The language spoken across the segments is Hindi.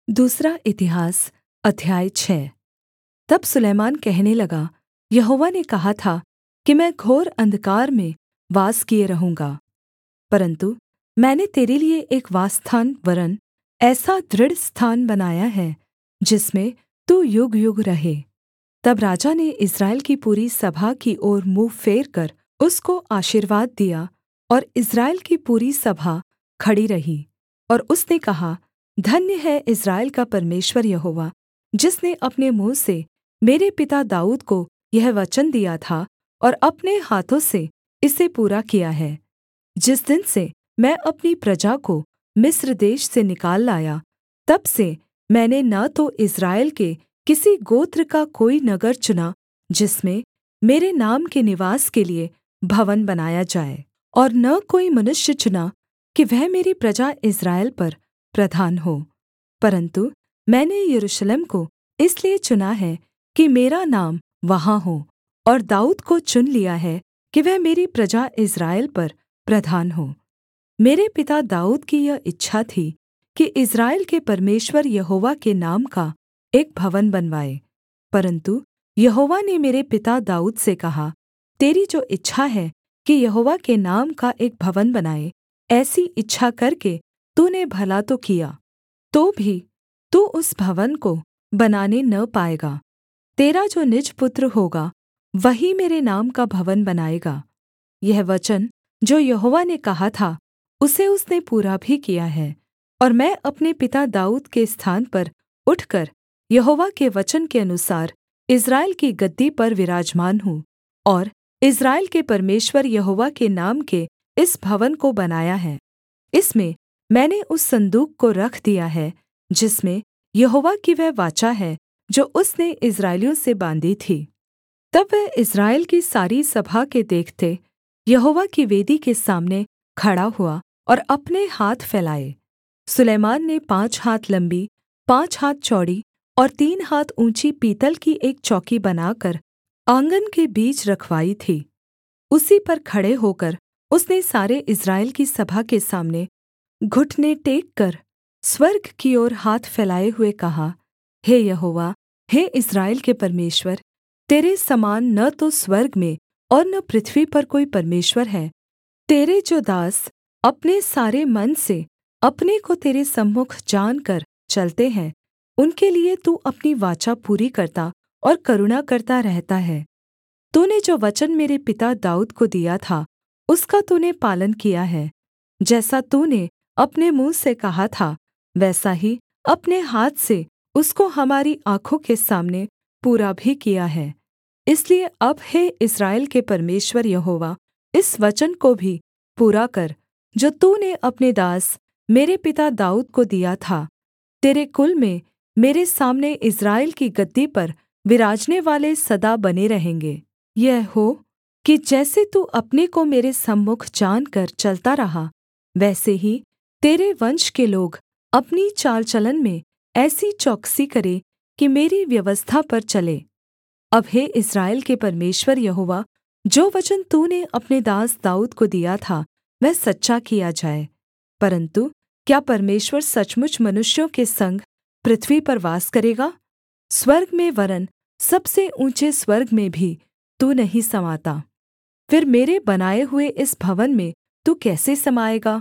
दूसरा इतिहास अध्याय 6। तब सुलैमान कहने लगा, यहोवा ने कहा था कि मैं घोर अंधकार में वास किए रहूँगा, परन्तु मैंने तेरे लिए एक वासस्थान वरन् ऐसा दृढ़ स्थान बनाया है जिसमें तू युगयुग रहे। तब राजा ने इस्राएल की पूरी सभा की ओर मुँह फेरकर उसको आशीर्वाद दिया, और इस्राएल की पूरी सभा खड़ी रही। और उसने कहा, धन्य है इस्राएल का परमेश्वर यहोवा, जिसने अपने मुँह से मेरे पिता दाऊद को यह वचन दिया था और अपने हाथों से इसे पूरा किया है। जिस दिन से मैं अपनी प्रजा को मिस्र देश से निकाल लाया, तब से मैंने न तो इस्राएल के किसी गोत्र का कोई नगर चुना जिसमें मेरे नाम के निवास के लिए भवन बनाया जाए, और न कोई मनुष्य चुना कि वह मेरी प्रजा इस्राएल पर प्रधान हो, परन्तु मैंने यरूशलेम को इसलिए चुना है कि मेरा नाम वहाँ हो, और दाऊद को चुन लिया है कि वह मेरी प्रजा इस्राएल पर प्रधान हो। मेरे पिता दाऊद की यह इच्छा थी कि इस्राएल के परमेश्वर यहोवा के नाम का एक भवन बनवाए, परन्तु यहोवा ने मेरे पिता दाऊद से कहा, तेरी जो इच्छा है कि यहोवा के नाम का एक भवन बनाए, ऐसी इच्छा करके तूने भला तो किया, तो भी तू उस भवन को बनाने न पाएगा। तेरा जो निज पुत्र होगा वही मेरे नाम का भवन बनाएगा। यह वचन जो यहोवा ने कहा था उसे उसने पूरा भी किया है, और मैं अपने पिता दाऊद के स्थान पर उठकर यहोवा के वचन के अनुसार इस्राएल की गद्दी पर विराजमान हूँ, और इस्राएल के परमेश्वर यहोवा के नाम के इस भवन को बनाया है। इसमें मैंने उस सन्दूक को रख दिया है जिसमें यहोवा की वह वाचा है जो उसने इस्राएलियों से बाँधी थी। तब वह इस्राएल की सारी सभा के देखते यहोवा की वेदी के सामने खड़ा हुआ और अपने हाथ फैलाए। सुलैमान ने 5 हाथ लम्बी, 5 हाथ चौड़ी और 3 हाथ ऊँची पीतल की एक चौकी बनाकर आँगन के बीच रखवाई थी। उसी पर खड़े होकर उसने सारे इस्राएल की सभा के सामने घुटने टेककर स्वर्ग की ओर हाथ फैलाए हुए कहा, हे यहोवा, हे इस्राएल के परमेश्वर, तेरे समान न तो स्वर्ग में और न पृथ्वी पर कोई परमेश्वर है। तेरे जो दास अपने सारे मन से अपने को तेरे सम्मुख जानकर चलते हैं, उनके लिए तू अपनी वाचा पूरी करता और करुणा करता रहता है। तूने जो वचन मेरे पिता दाऊद को दिया था उसका तूने पालन किया है। जैसा तूने अपने मुँह से कहा था वैसा ही अपने हाथ से उसको हमारी आँखों के सामने पूरा भी किया है। इसलिए अब हे इस्राएल के परमेश्वर यहोवा, इस वचन को भी पूरा कर जो तूने अपने दास मेरे पिता दाऊद को दिया था। तेरे कुल में मेरे सामने इस्राएल की गद्दी पर विराजने वाले सदा बने रहेंगे। यह हो कि जैसे तू अपने को मेरे सम्मुख जानकर चलता रहा, वैसे ही तेरे वंश के लोग अपनी चाल चलन में ऐसी चौकसी करें कि मेरी व्यवस्था पर चले। अब हे इस्राएल के परमेश्वर यहोवा, जो वचन तूने अपने दास दाऊद को दिया था वह सच्चा किया जाए। परन्तु क्या परमेश्वर सचमुच मनुष्यों के संग पृथ्वी पर वास करेगा? स्वर्ग में वरन् सबसे ऊँचे स्वर्ग में भी तू नहीं समाता। फिर मेरे बनाए हुए इस भवन में तू कैसे समाएगा?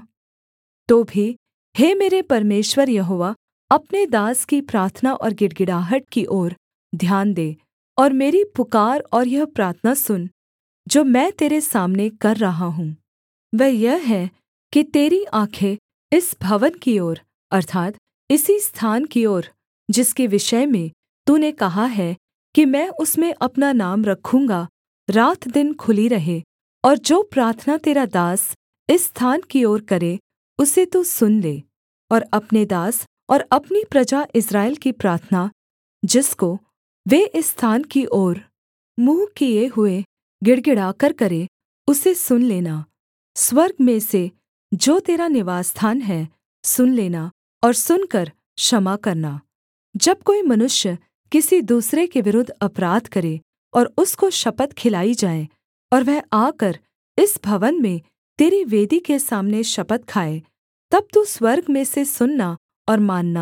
तो भी हे मेरे परमेश्वर यहोवा, अपने दास की प्रार्थना और गिड़गिड़ाहट की ओर ध्यान दे, और मेरी पुकार और यह प्रार्थना सुन जो मैं तेरे सामने कर रहा हूँ। वह यह है कि तेरी आँखें इस भवन की ओर, अर्थात् इसी स्थान की ओर जिसके विषय में तूने कहा है कि मैं उसमें अपना नाम रखूँगा, रात दिन खुली रहे, और जो प्रार्थना तेरा दास इस स्थान की ओर करे उसे तू सुन ले। और अपने दास और अपनी प्रजा इस्राएल की प्रार्थना जिसको वे इस स्थान की ओर मुँह किए हुए गिड़गिड़ाकर करे, उसे सुन लेना। स्वर्ग में से जो तेरा निवासस्थान है सुन लेना, और सुनकर क्षमा करना। जब कोई मनुष्य किसी दूसरे के विरुद्ध अपराध करे और उसको शपथ खिलाई जाए, और वह आकर इस भवन में तेरी वेदी के सामने शपथ खाए, तब तू स्वर्ग में से सुनना और मानना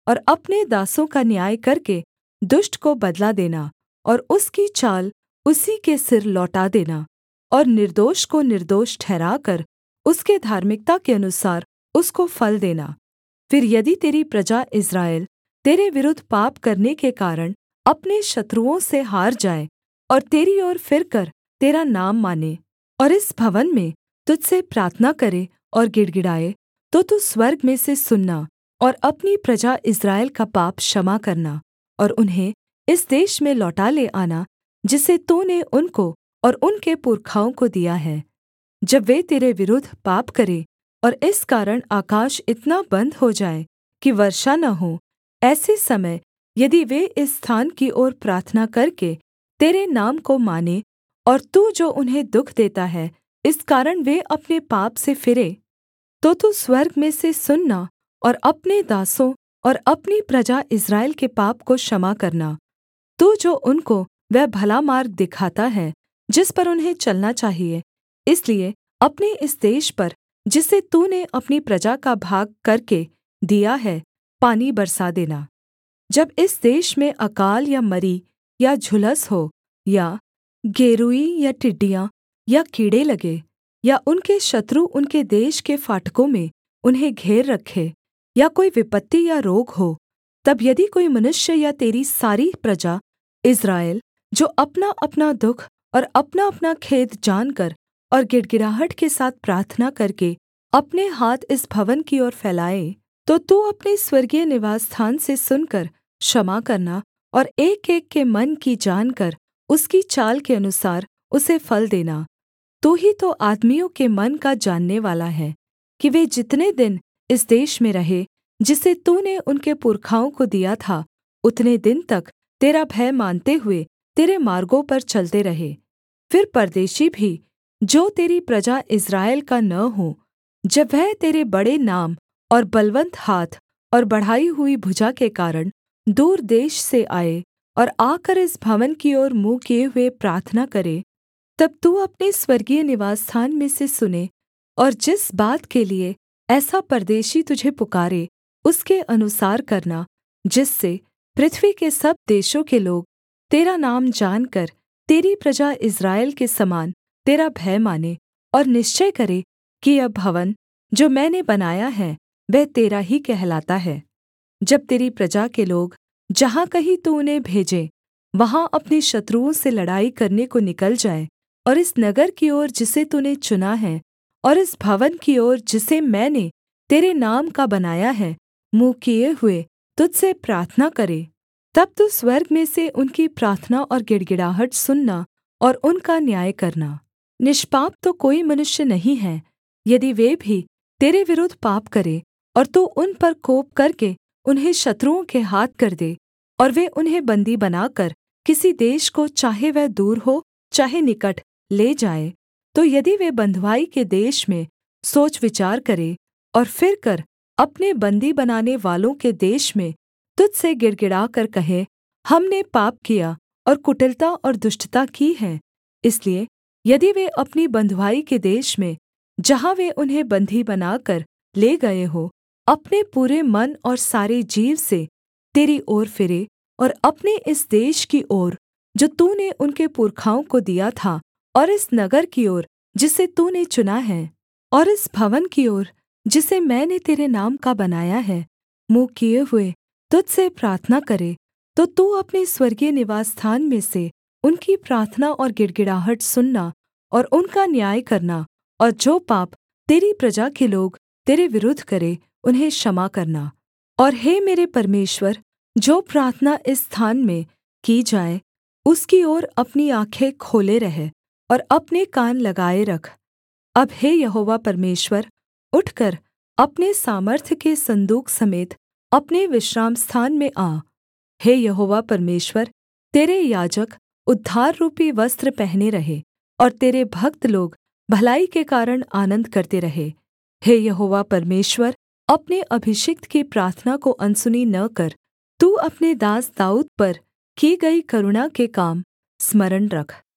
और अपने दासों का न्याय करके दुष्ट को बदला देना और उसकी चाल उसी के सिर लौटा देना और निर्दोष को निर्दोष ठहराकर उसके धार्मिकता के अनुसार उसको फल देना। फिर यदि तेरी प्रजा इस्राएल तेरे विरुद्ध पाप करने के कारण अपने शत्रुओं से हार जाए और तेरी ओर फिरकर तेरा नाम माने और इस भवन में तुझ से प्रार्थना करे और गिड़गिड़ाए, तो तू स्वर्ग में से सुनना और अपनी प्रजा इस्राएल का पाप क्षमा करना और उन्हें इस देश में लौटा ले आना जिसे तूने उनको और उनके पुरखाओं को दिया है। जब वे तेरे विरुद्ध पाप करें और इस कारण आकाश इतना बन्द हो जाए कि वर्षा न हो, ऐसे समय यदि वे इस स्थान की ओर प्रार्थना करके तेरे नाम को माने और तू जो उन्हें दुःख देता है इस कारण वे अपने पाप से फिरें, तो तू स्वर्ग में से सुनना और अपने दासों और अपनी प्रजा इस्राएल के पाप को क्षमा करना। तू जो उनको वह भला मार्ग दिखाता है जिस पर उन्हें चलना चाहिए, इसलिए अपने इस देश पर जिसे तूने अपनी प्रजा का भाग करके दिया है पानी बरसा देना। जब इस देश में अकाल या मरी या झुलस हो या गेरूई या टिड्डियाँ या कीड़े लगे या उनके शत्रु उनके देश के फाटकों में उन्हें घेर रखे या कोई विपत्ति या रोग हो, तब यदि कोई मनुष्य या तेरी सारी प्रजा इस्राएल जो अपनाअपना दुःख और अपनाअपना खेद जानकर और गिड़गिड़ाहट के साथ प्रार्थना करके अपने हाथ इस भवन की ओर फैलाए, तो तू अपने स्वर्गीय निवासस्थान से सुनकर क्षमा करना और एकएक के मन की जानकर उसकी चाल के अनुसार उसे फल देना। तू ही तो आदमियों के मन का जाननेवाला है कि वे जितने दिन इस देश में रहे जिसे तूने उनके पुरखाओं को दिया था, उतने दिन तक तेरा भय मानते हुए तेरे मार्गों पर चलते रहे। फिर परदेशी भी जो तेरी प्रजा इस्राएल का न हो, जब वह तेरे बड़े नाम और बलवन्त हाथ और बढ़ाई हुई भुजा के कारण दूर देश से आए और आकर इस भवन की ओर मुँह किए हुए प्रार्थना करे, तब तू अपने स्वर्गीय निवासस्थान में से सुने और जिस बात के लिए ऐसा परदेशी तुझे पुकारे उसके अनुसार करना, जिससे पृथ्वी के सब देशों के लोग तेरा नाम जानकर तेरी प्रजा इस्राएल के समान तेरा भय माने और निश्चय करे कि यह भवन जो मैंने बनाया है वह तेरा ही कहलाता है। जब तेरी प्रजा के लोग जहाँ कहीं तू उन्हें भेजे वहाँ अपने शत्रुओं से लड़ाई करने को निकल जाए और इस नगर की ओर जिसे तूने चुना है और इस भवन की ओर जिसे मैंने तेरे नाम का बनाया है मुँह किए हुए तुझसे प्रार्थना करे, तब तू स्वर्ग में से उनकी प्रार्थना और गिड़गिड़ाहट सुनना और उनका न्याय करना। निष्पाप तो कोई मनुष्य नहीं है, यदि वे भी तेरे विरुद्ध पाप करें और तू उन पर कोप करके उन्हें शत्रुओं के हाथ कर दे और वे उन्हें बन्दी बनाकर किसी देश को चाहे वह दूर हो चाहे निकट ले जाए, तो यदि वे बँधुआई के देश में सोच विचार करें और फिरकर अपने बन्दी बनाने वालों के देश में तुझसे गिड़गिड़ाकर कहें, हमने पाप किया और कुटिलता और दुष्टता की है, इसलिए यदि वे अपनी बँधुआई के देश में जहाँ वे उन्हें बन्दी बनाकर ले गए हो अपने पूरे मन और सारे जीव से तेरी ओर फिरे और अपने इस देश की ओर जो तूने उनके पुरखाओं को दिया था और इस नगर की ओर जिसे तूने चुना है और इस भवन की ओर जिसे मैंने तेरे नाम का बनाया है मुँह किए हुए तुझसे प्रार्थना करे, तो तू अपने स्वर्गीय निवासस्थान में से उनकी प्रार्थना और गिड़गिड़ाहट सुनना और उनका न्याय करना और जो पाप तेरी प्रजा के लोग तेरे विरुद्ध करे उन्हें क्षमा करना। और हे मेरे परमेश्वर, जो प्रार्थना इस स्थान में की जाए उसकी ओर अपनी आँखें खोले रह और अपने कान लगाए रख। अब हे यहोवा परमेश्वर, उठकर अपने सामर्थ्य के सन्दूक समेत अपने विश्रामस्थान में आ। हे यहोवा परमेश्वर, तेरे याजक उद्धार रूपी वस्त्र पहने रहे और तेरे भक्त लोग भलाई के कारण आनन्द करते रहे। हे यहोवा परमेश्वर, अपने अभिषिक्त की प्रार्थना को अनसुनी न कर। तू अपने दास दाऊद पर की गई करुणा के काम स्मरण रख।